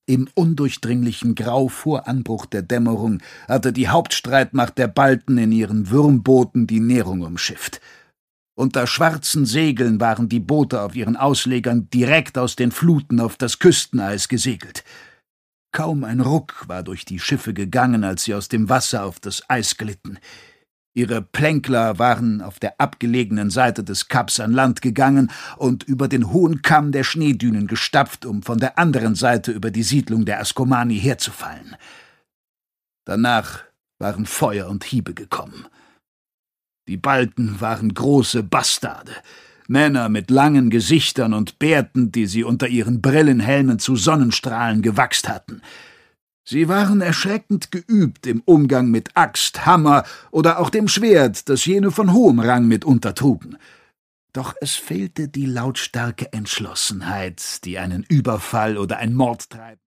Im undurchdringlichen Grau vor Anbruch der Dämmerung hatte die Hauptstreitmacht der Balten in ihren Würmbooten die Nehrung umschifft. Unter schwarzen Segeln waren die Boote auf ihren Auslegern direkt aus den Fluten auf das Küsteneis gesegelt. Kaum ein Ruck war durch die Schiffe gegangen, als sie aus dem Wasser auf das Eis glitten. Ihre Plänkler waren auf der abgelegenen Seite des Kaps an Land gegangen und über den hohen Kamm der Schneedünen gestapft, um von der anderen Seite über die Siedlung der Askomani herzufallen. Danach waren Feuer und Hiebe gekommen. Die Balten waren große Bastarde, Männer mit langen Gesichtern und Bärten, die sie unter ihren Brillenhelmen zu Sonnenstrahlen gewachst hatten. Sie waren erschreckend geübt im Umgang mit Axt, Hammer oder auch dem Schwert, das jene von hohem Rang mitunter trugen. Doch es fehlte die lautstarke Entschlossenheit, die einen Überfall oder ein Mord treibt.